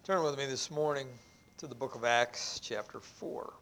Turn with me this morning to the book of Acts, chapter 4.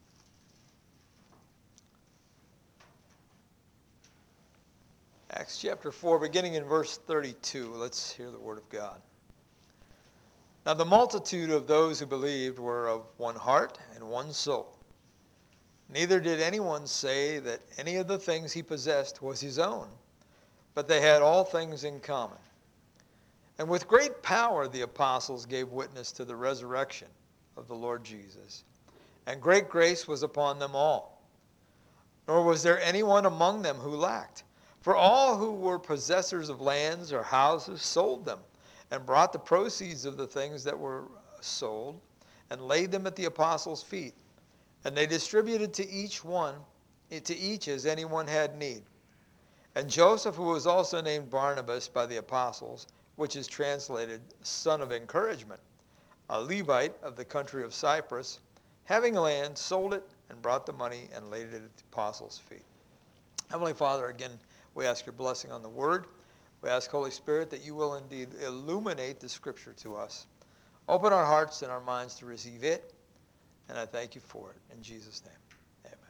Acts chapter 4, beginning in verse 32. Let's hear the word of God. Now the multitude of those who believed were of one heart and one soul. Neither did anyone say that any of the things he possessed was his own, but they had all things in common. And with great power the apostles gave witness to the resurrection of the Lord Jesus. And great grace was upon them all. Nor was there anyone among them who lacked. For all who were possessors of lands or houses sold them, and brought the proceeds of the things that were sold, and laid them at the apostles' feet. And they distributed to each as anyone had need. And Joseph, who was also named Barnabas by the apostles, which is translated son of encouragement, a Levite of the country of Cyprus, having land, sold it, and brought the money and laid it at the apostles' feet. Heavenly Father, again, we ask your blessing on the word. We ask, Holy Spirit, that you will indeed illuminate the scripture to us. Open our hearts and our minds to receive it, and I thank you for it. In Jesus' name, amen.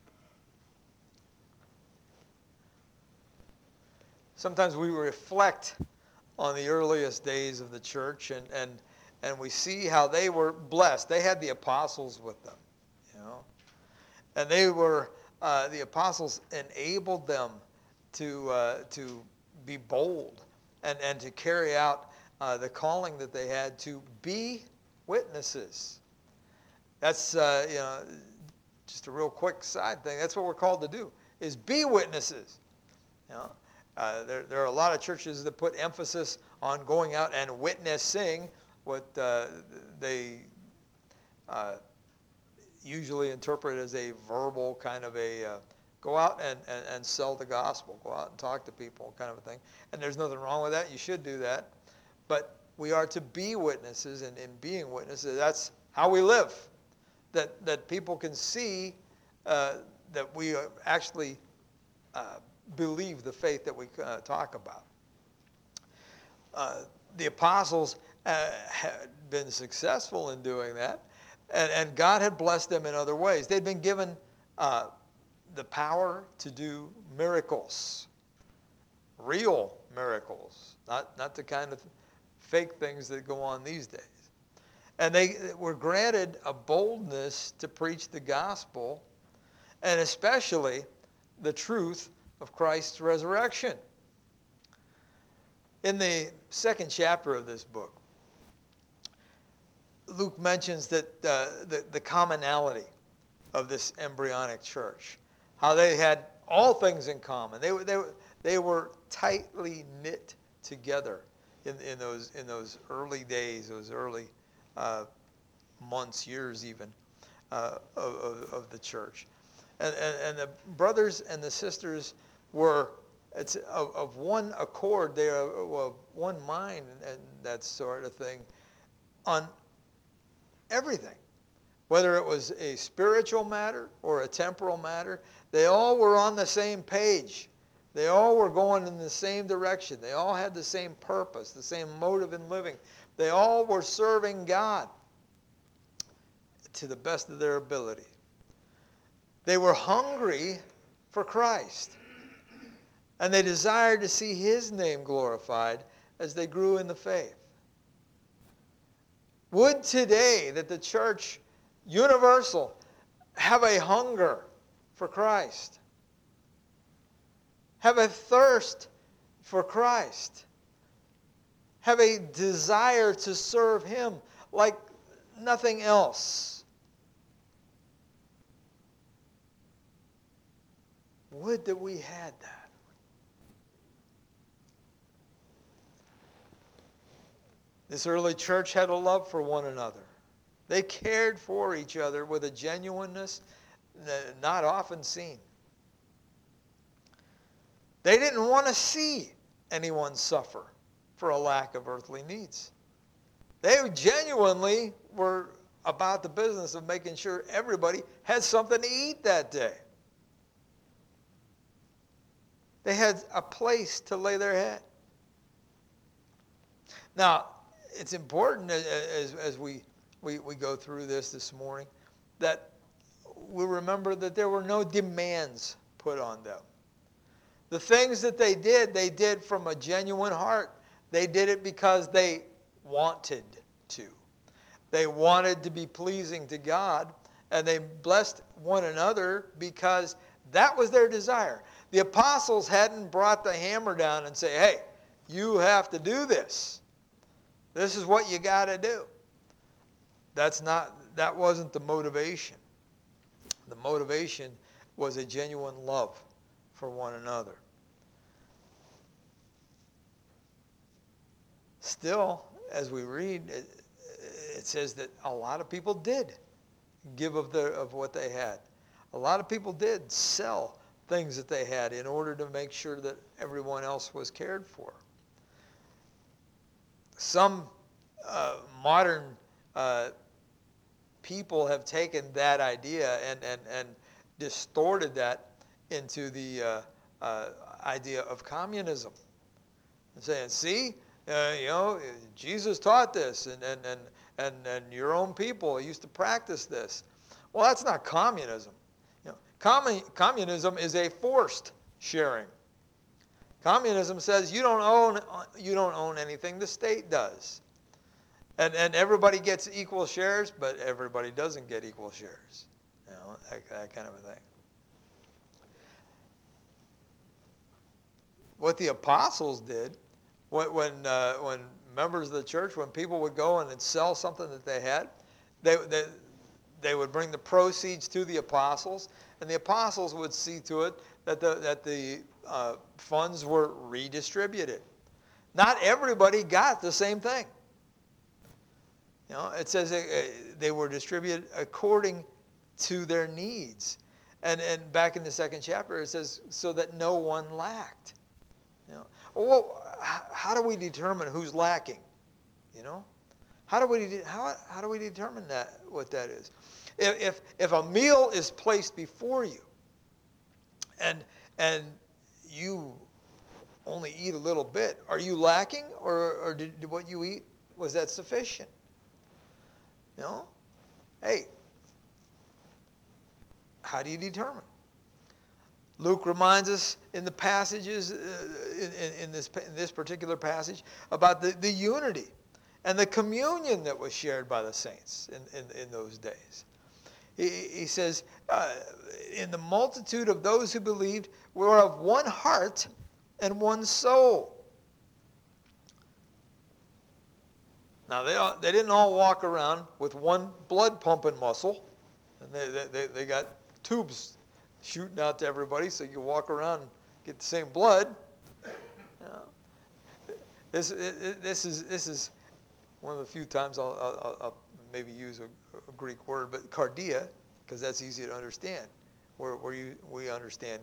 Sometimes we reflect on the earliest days of the church, and we see how they were blessed. They had the apostles with them, and they were the apostles enabled them to be bold and to carry out the calling that they had to be witnesses. That's just a real quick side thing. That's what we're called to do: is be witnesses. There are a lot of churches that put emphasis on going out and witnessing, what they usually interpret as a verbal kind of a go out and sell the gospel, go out and talk to people kind of a thing. And there's nothing wrong with that. You should do that. But we are to be witnesses, and in being witnesses, that's how we live. That people can see that we actually believe the faith that we talk about. The apostles had been successful in doing that, and God had blessed them in other ways. They'd been given the power to do miracles, real miracles, not the kind of fake things that go on these days. And they were granted a boldness to preach the gospel, and especially the truth of Christ's resurrection. In the second chapter of this book, Luke mentions that the commonality of this embryonic church, how they had all things in common. They were tightly knit together in those early days, those early months, years even, of the church. And the brothers and the sisters were of one accord. They are of one mind and that sort of thing on everything. Whether it was a spiritual matter or a temporal matter, they all were on the same page. They all were going in the same direction. They all had the same purpose, the same motive in living. They all were serving God to the best of their ability. They were hungry for Christ, and they desired to see his name glorified as they grew in the faith. Would today that the church universal have a hunger for Christ, have a thirst for Christ, have a desire to serve him like nothing else. Would that we had that. This early church had a love for one another. They cared for each other with a genuineness not often seen. They didn't want to see anyone suffer for a lack of earthly needs. They genuinely were about the business of making sure everybody had something to eat that day. They had a place to lay their head. Now, it's important as we go through this morning that we remember that there were no demands put on them. The things that they did from a genuine heart. They did it because they wanted to. They wanted to be pleasing to God, and they blessed one another because that was their desire. The apostles hadn't brought the hammer down and say, hey, you have to do this. This is what you got to do. That wasn't the motivation. The motivation was a genuine love for one another. Still, as we read, it says that a lot of people did give of what they had. A lot of people did sell things that they had in order to make sure that everyone else was cared for. Some modern people have taken that idea and distorted that into the idea of communism. And saying, see, Jesus taught this, and your own people used to practice this. Well, that's not communism. Communism is a forced sharing. Communism says you don't own anything. The state does, and everybody gets equal shares, but everybody doesn't get equal shares. That kind of a thing. What the apostles did, when members of the church, when people would go and sell something that they had, they would bring the proceeds to the apostles, and the apostles would see to it that the funds were redistributed. Not everybody got the same thing. It says they were distributed according to their needs. And back in the 2nd chapter, it says, so that no one lacked. Well, how do we determine who's lacking? How do we determine what that is? If a meal is placed before you, and you only eat a little bit, are you lacking, or did what you eat, was that sufficient? Hey, how do you determine? Luke reminds us in the passages, in this particular passage, about the unity and the communion that was shared by the saints in those days. He says, in the multitude of those who believed, we were of one heart and one soul. Now, they didn't all walk around with one blood pumping muscle. And they got tubes shooting out to everybody so you can walk around and get the same blood. This is one of the few times I'll maybe use a Greek word, but cardia, because that's easy to understand. We understand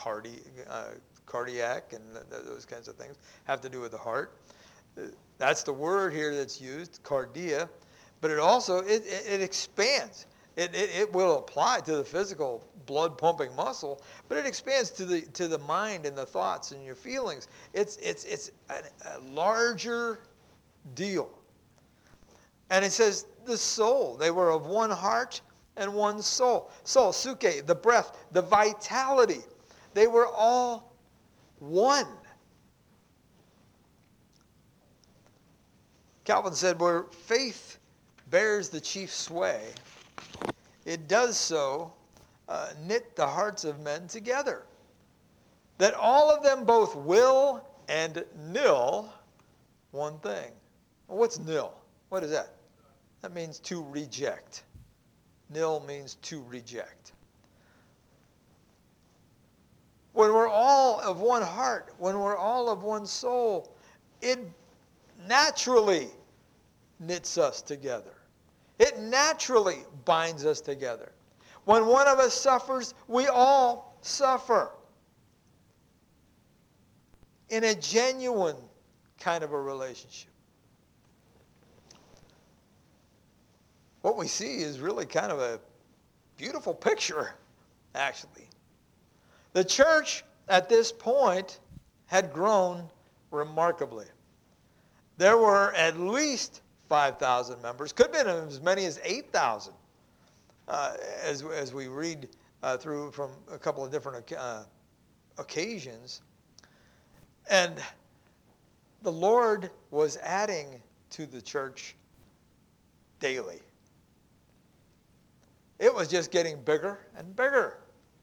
cardiac and those kinds of things have to do with the heart. That's the word here that's used, cardia, but it also it expands. It will apply to the physical blood pumping muscle, but it expands to the mind and the thoughts and your feelings. It's a larger deal. And it says the soul. They were of one heart and one soul. Soul, suke, the breath, the vitality. They were all one. Calvin said, where faith bears the chief sway, it does so knit the hearts of men together, that all of them both will and nil one thing. Well, what's nil? What is that? That means to reject. Nil means to reject. When we're all of one heart, when we're all of one soul, it naturally knits us together. It naturally binds us together. When one of us suffers, we all suffer. In a genuine kind of a relationship. What we see is really kind of a beautiful picture, actually. The church at this point had grown remarkably. there were at least 5,000 members. Could have been as many as 8,000 as we read through from a couple of different occasions. And the Lord was adding to the church daily. It was just getting bigger and bigger.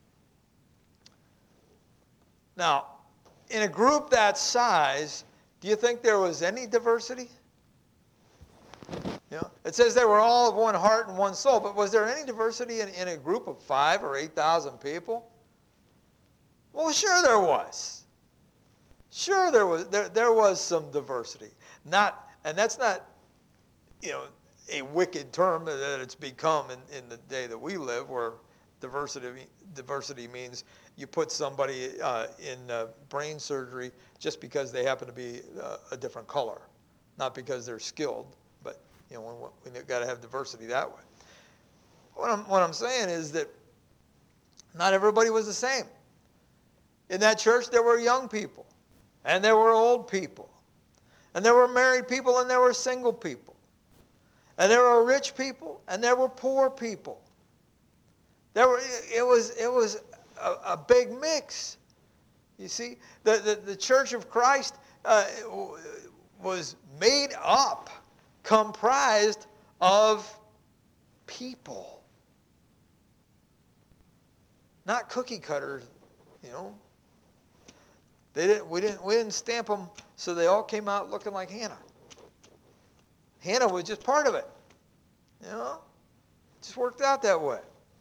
Now, in a group that size, do you think there was any diversity? You know, it says they were all of one heart and one soul, but was there any diversity in a group of 5,000 or 8,000 people? Well, sure there was. Sure there was some diversity. And that's not, a wicked term that it's become in the day that we live, where diversity means you put somebody in brain surgery just because they happen to be a different color, not because they're skilled, but we've got to have diversity that way. What I'm saying is that not everybody was the same. In that church, there were young people, and there were old people, and there were married people, and there were single people, and there were rich people, and there were poor people. It was a big mix. You see, the Church of Christ was made up, comprised of people, not cookie cutters. We didn't stamp them so they all came out looking like Hannah. Hannah was just part of it. It just worked out that way.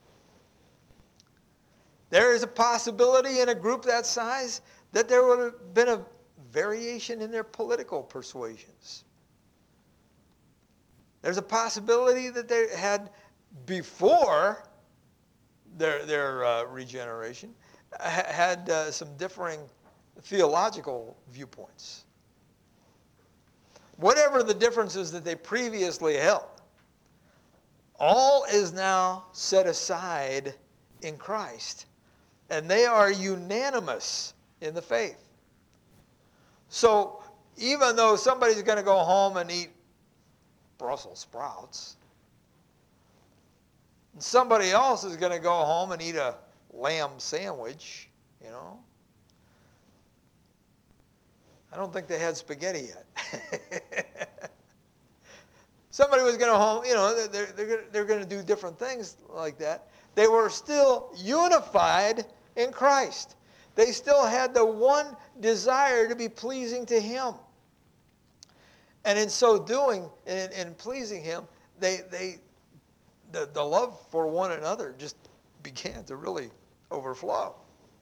There is a possibility in a group that size that there would have been a variation in their political persuasions. There's a possibility that they had, before their regeneration, had some differing theological viewpoints. Whatever the differences that they previously held, all is now set aside in Christ, and they are unanimous in the faith. So even though somebody's going to go home and eat Brussels sprouts, and somebody else is going to go home and eat a lamb sandwich, I don't think they had spaghetti yet. Somebody was going to home, they're going to do different things like that. They were still unified in Christ. They still had the one desire to be pleasing to Him. And in so doing, in pleasing Him, the love for one another just began to really overflow.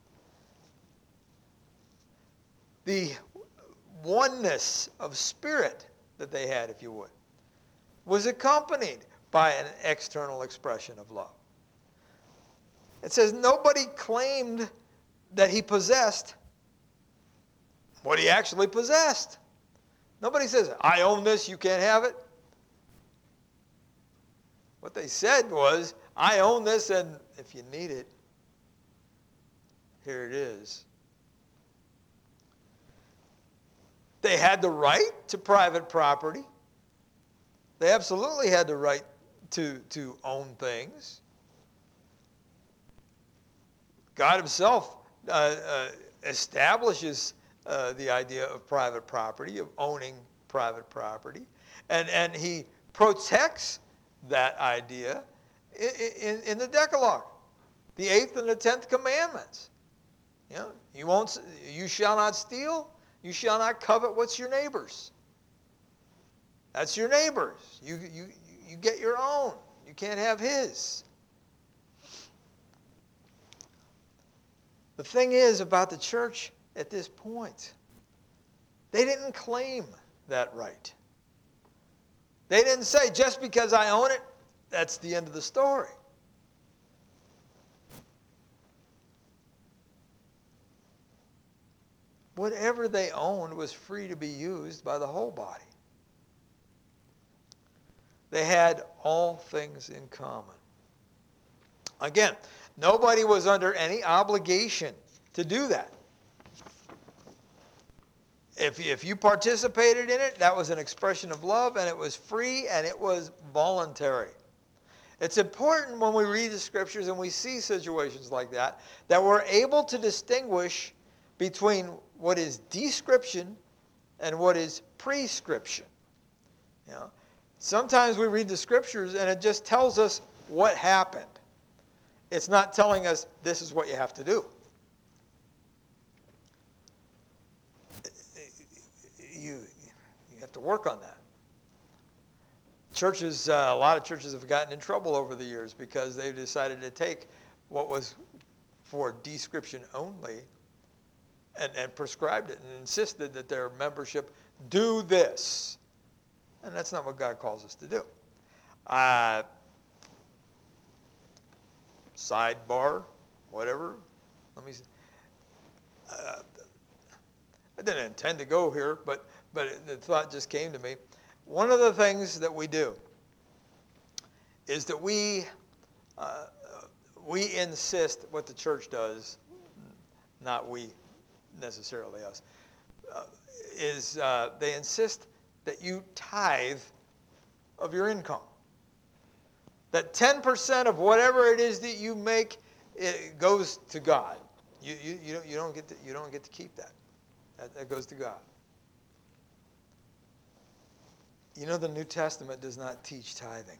The oneness of spirit that they had, if you would, was accompanied by an external expression of love. It says nobody claimed that he possessed what he actually possessed. Nobody says, I own this, you can't have it. What they said was, I own this, and if you need it, here it is. They had the right to private property. They absolutely had the right to own things. God Himself establishes the idea of private property, of owning private property, and He protects that idea in the Decalogue, the 8th and the 10th commandments. You shall not steal. You shall not covet what's your neighbor's. That's your neighbor's. You get your own. You can't have his. The thing is about the church at this point, they didn't claim that right. They didn't say, just because I own it, that's the end of the story. Whatever they owned was free to be used by the whole body. They had all things in common. Again, nobody was under any obligation to do that. If you participated in it, that was an expression of love, and it was free, and it was voluntary. It's important when we read the scriptures and we see situations like that we're able to distinguish between what is description and what is prescription. You know, sometimes we read the scriptures and it just tells us what happened. It's not telling us this is what you have to do. You have to work on that. Churches, a lot of churches have gotten in trouble over the years because they've decided to take what was for description only and prescribed it and insisted that their membership do this. And that's not what God calls us to do. Sidebar, whatever. Let me see. I didn't intend to go here, but the thought just came to me. One of the things that we do is that we insist what the church does, not we necessarily us, they insist that you tithe of your income. That 10% of whatever it is that you make, it goes to God. You don't get to keep that. That goes to God. You know, the New Testament does not teach tithing.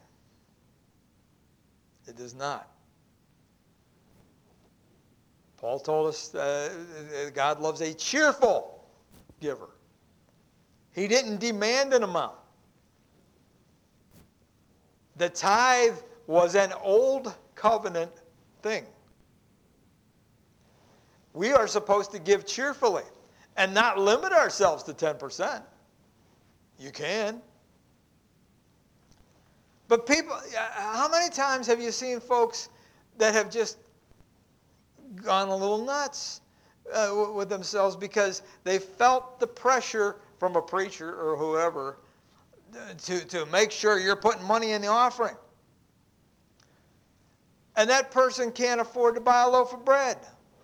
It does not. Paul told us God loves a cheerful giver. He didn't demand an amount. The tithe was an old covenant thing. We are supposed to give cheerfully and not limit ourselves to 10%. You can. But people, how many times have you seen folks that have just gone a little nuts with themselves because they felt the pressure from a preacher or whoever to make sure you're putting money in the offering? And that person can't afford to buy a loaf of bread.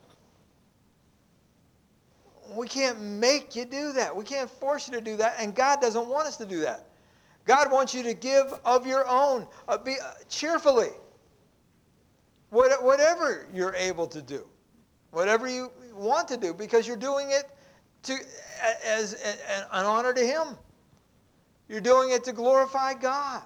We can't make you do that. We can't force you to do that, and God doesn't want us to do that. God wants you to give of your own, cheerfully. Whatever you're able to do, whatever you want to do, because you're doing it as an honor to Him. You're doing it to glorify God.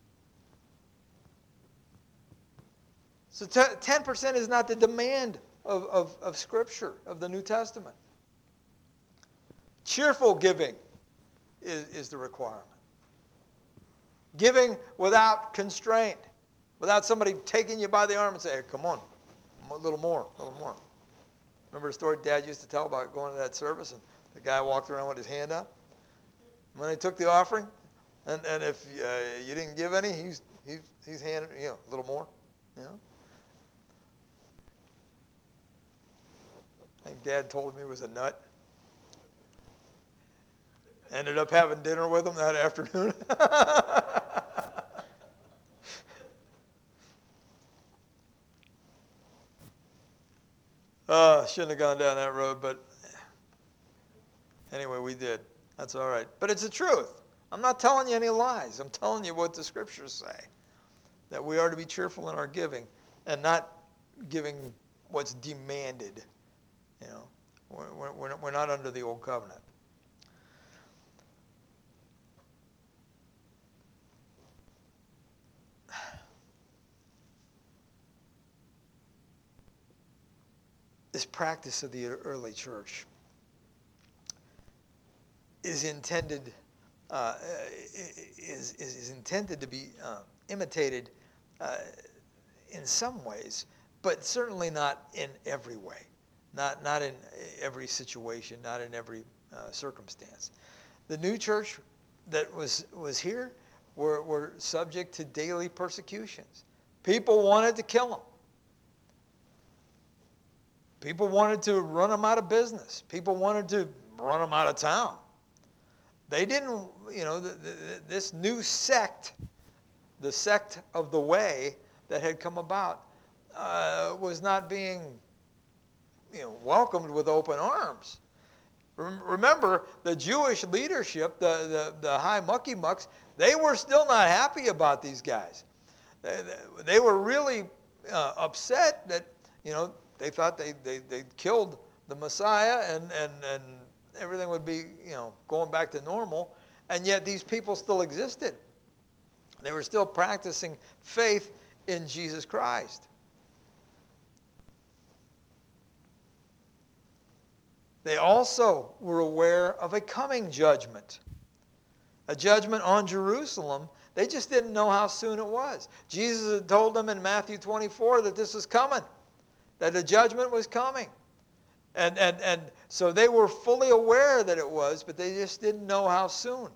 So 10% is not the demand of Scripture, of the New Testament. Cheerful giving is the requirement. Giving without constraint, without somebody taking you by the arm and saying, hey, come on, a little more, a little more. Remember the story Dad used to tell about going to that service and the guy walked around with his hand up? When they took the offering, and if you didn't give any, he's handing, a little more, I think Dad told him he was a nut. Ended up having dinner with him that afternoon. Shouldn't have gone down that road, but anyway, we did. That's all right. But it's the truth. I'm not telling you any lies. I'm telling you what the Scriptures say. That we are to be cheerful in our giving and not giving what's demanded. We're not under the old covenant. This practice of the early church is intended to be imitated in some ways, but certainly not in every way, not in every situation, not in every circumstance. The new church that was here were subject to daily persecutions. People wanted to kill them. People wanted to run them out of business. People wanted to run them out of town. They didn't, this new sect, the sect of the way that had come about, was not being, welcomed with open arms. Remember, the Jewish leadership, the high mucky mucks, they were still not happy about these guys. They were really upset that, they thought they killed the Messiah and everything would be, going back to normal. And yet these people still existed. They were still practicing faith in Jesus Christ. They also were aware of a coming judgment. A judgment on Jerusalem. They just didn't know how soon it was. Jesus had told them in Matthew 24 that this was coming, that the judgment was coming. And so they were fully aware that it was, but they just didn't know how soon.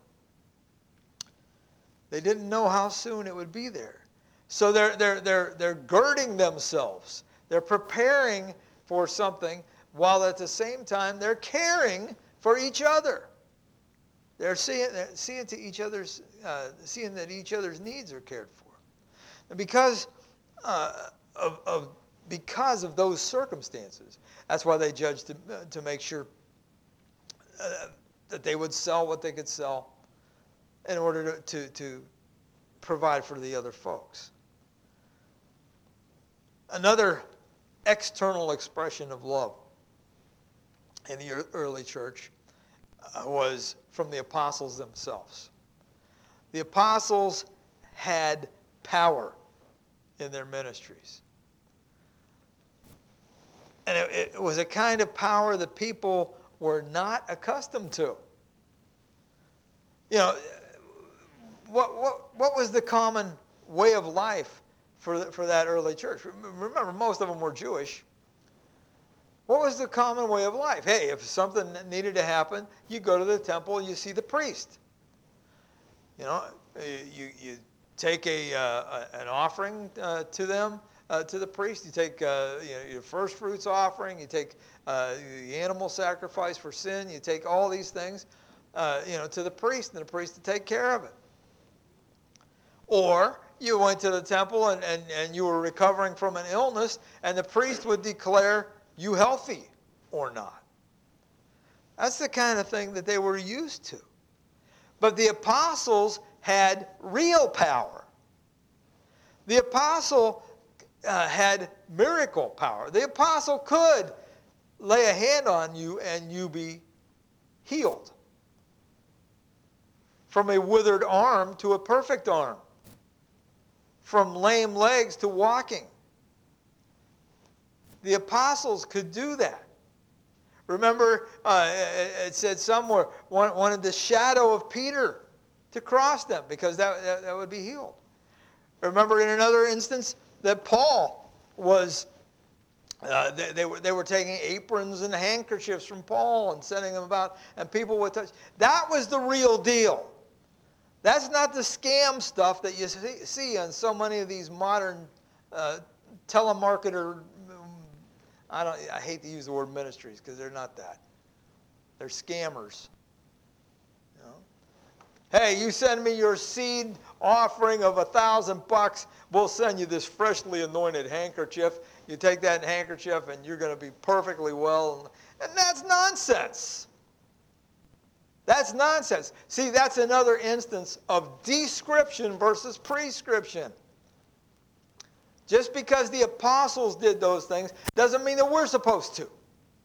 They didn't know how soon it would be there. So they're girding themselves. They're preparing for something, while at the same time they're caring for each other. They're seeing that each other's needs are cared for. And because of those circumstances, that's why they judged to make sure that they would sell what they could sell in order to provide for the other folks. Another external expression of love in the early church was from the apostles themselves. The apostles had power in their ministries. And it was a kind of power that people were not accustomed to. What was the common way of life for that early church? Remember, most of them were Jewish. What was the common way of life? Hey, if something needed to happen, you go to the temple, you see the priest. You take an offering to them, to the priest. You take your first fruits offering. You take the animal sacrifice for sin. You take all these things, to the priest, and the priest to take care of it. Or you went to the temple and you were recovering from an illness, and the priest would declare you healthy or not. That's the kind of thing that they were used to. But the apostles had real power. The apostle had miracle power. The apostle could lay a hand on you and you be healed. From a withered arm to a perfect arm. From lame legs to walking. The apostles could do that. Remember, it said somewhere, wanted the shadow of Peter to cross them because that would be healed. Remember in another instance that Paul was, they were taking aprons and handkerchiefs from Paul and sending them about, and people would touch. That was the real deal. That's not the scam stuff that you see on so many of these modern telemarketer. I hate to use the word ministries because they're not that. They're scammers. Hey, you send me your seed offering of $1,000, we'll send you this freshly anointed handkerchief. You take that handkerchief and you're going to be perfectly well. And that's nonsense. That's nonsense. See, that's another instance of description versus prescription. Just because the apostles did those things doesn't mean that we're supposed to.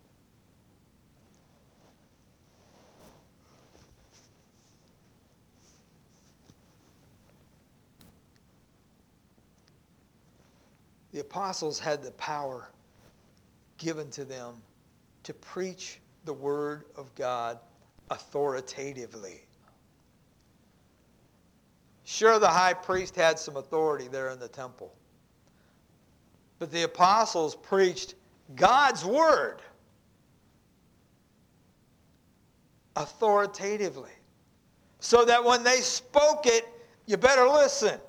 The apostles had the power given to them to preach the word of God authoritatively. Sure, the high priest had some authority there in the temple. But the apostles preached God's word authoritatively. So that when they spoke it, you better listen.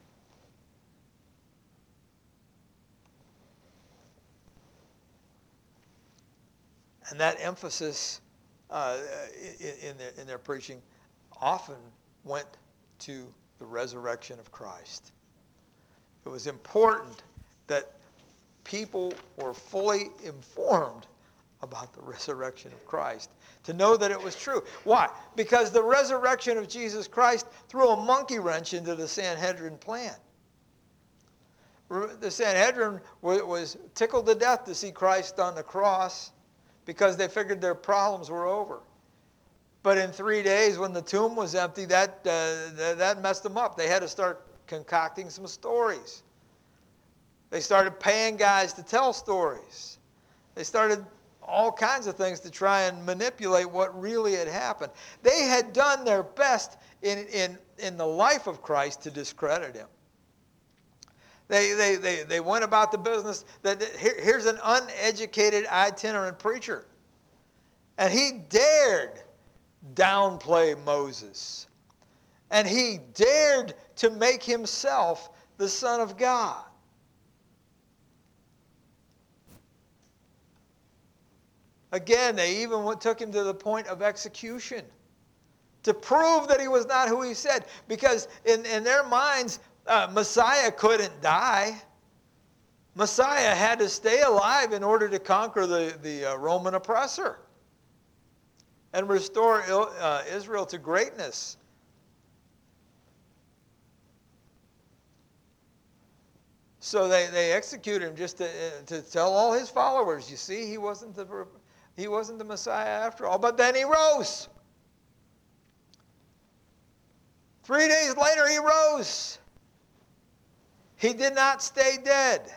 And that emphasis in their preaching often went to the resurrection of Christ. It was important that people were fully informed about the resurrection of Christ, to know that it was true. Why? Because the resurrection of Jesus Christ threw a monkey wrench into the Sanhedrin plan. The Sanhedrin was tickled to death to see Christ on the cross because they figured their problems were over. But in 3 days, when the tomb was empty, that messed them up. They had to start concocting some stories. They started paying guys to tell stories. They started all kinds of things to try and manipulate what really had happened. They had done their best in the life of Christ to discredit him. They went about the business that here's an uneducated itinerant preacher. And he dared downplay Moses. And he dared to make himself the Son of God. Again, they even took him to the point of execution to prove that he was not who he said. Because in their minds, Messiah couldn't die. Messiah had to stay alive in order to conquer the Roman oppressor and restore Israel to greatness. So they executed him just to tell all his followers, you see, he wasn't the Messiah after all. But then he rose. 3 days later, he rose. He did not stay dead.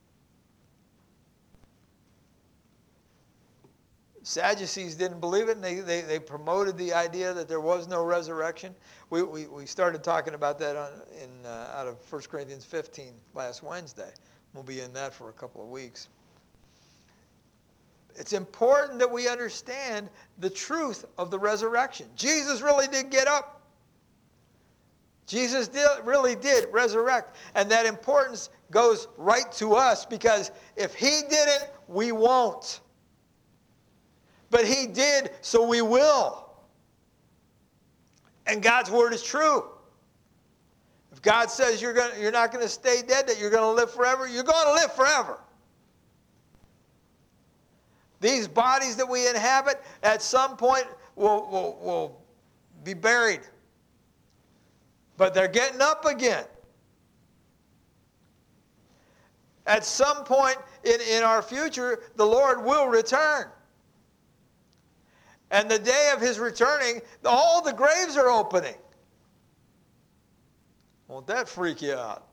Sadducees didn't believe it, and they promoted the idea that there was no resurrection. We started talking about that out of 1 Corinthians 15 last Wednesday. We'll be in that for a couple of weeks. It's important that we understand the truth of the resurrection. Jesus really did get up. Jesus really did resurrect. And that importance goes right to us, because if he didn't, we won't. But he did, so we will. And God's word is true. If God says you're not going to stay dead, that you're going to live forever, you're going to live forever. These bodies that we inhabit at some point will be buried. But they're getting up again. At some point in our future, the Lord will return. And the day of his returning, all the graves are opening. Won't that freak you out?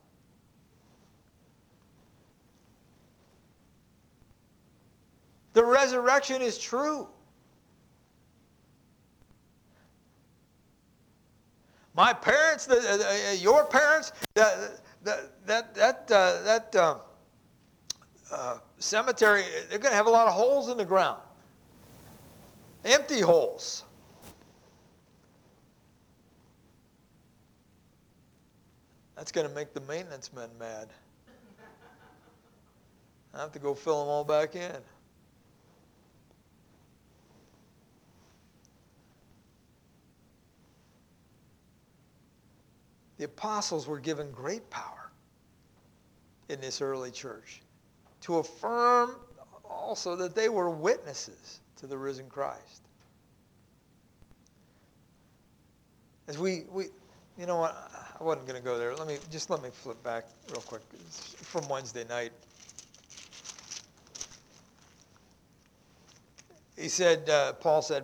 The resurrection is true. My parents, your parents, that cemetery, they're going to have a lot of holes in the ground. Empty holes. That's going to make the maintenance men mad. I have to go fill them all back in. The apostles were given great power in this early church to affirm also that they were witnesses to the risen Christ. As we you know what, I wasn't going to go there. Let me flip back real quick. It's from Wednesday night. He said, Paul said,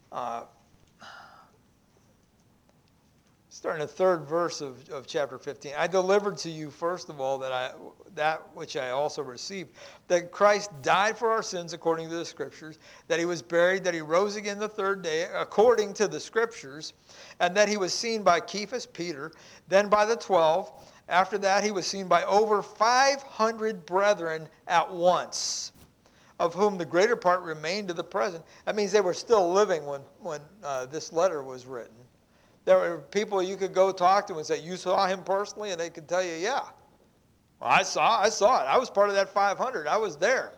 starting the third verse of chapter 15, I delivered to you first of all that which I also received, that Christ died for our sins according to the Scriptures, that he was buried, that he rose again the third day according to the Scriptures, and that he was seen by Cephas, Peter, then by the 12. After that, he was seen by over 500 brethren at once, of whom the greater part remained to the present. That means they were still living when this letter was written. There were people you could go talk to and say, you saw him personally? And they could tell you, yeah. Well, I saw it. I was part of that 500. I was there.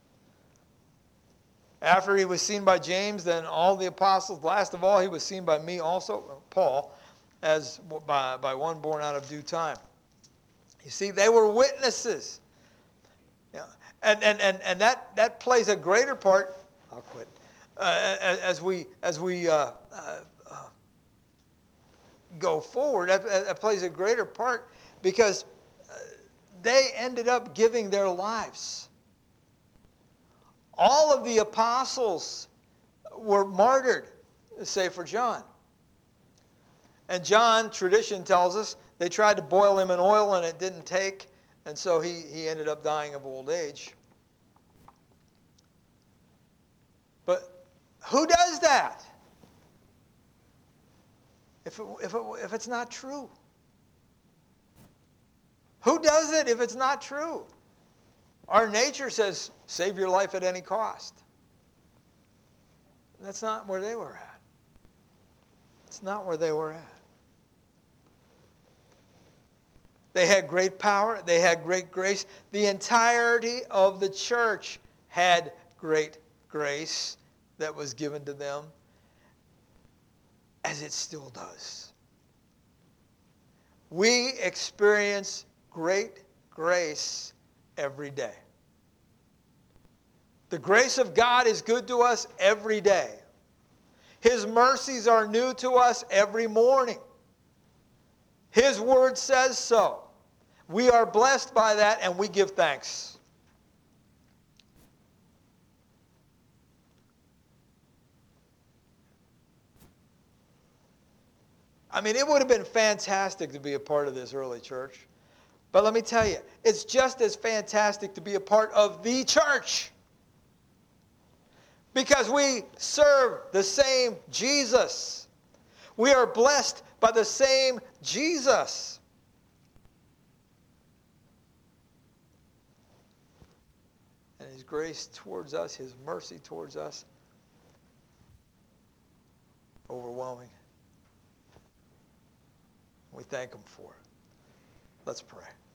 After he was seen by James, then all the apostles. Last of all, he was seen by me also, Paul, as by one born out of due time. You see, they were witnesses. Yeah. And that plays a greater part as we go forward. That plays a greater part because they ended up giving their lives. All of the apostles were martyred, save for John. And John, tradition tells us, they tried to boil him in oil and it didn't take, and so he ended up dying of old age. But who does that? If it's not true? Who does it if it's not true? Our nature says, save your life at any cost. That's not where they were at. It's not where they were at. They had great power. They had great grace. The entirety of the church had great grace that was given to them, as it still does. We experience great grace every day. The grace of God is good to us every day. His mercies are new to us every morning. His word says so. We are blessed by that, and we give thanks. I mean, it would have been fantastic to be a part of this early church. But let me tell you, it's just as fantastic to be a part of the church. Because we serve the same Jesus. We are blessed by the same Jesus. And His grace towards us, His mercy towards us, overwhelming. We thank Him for it. Let's pray.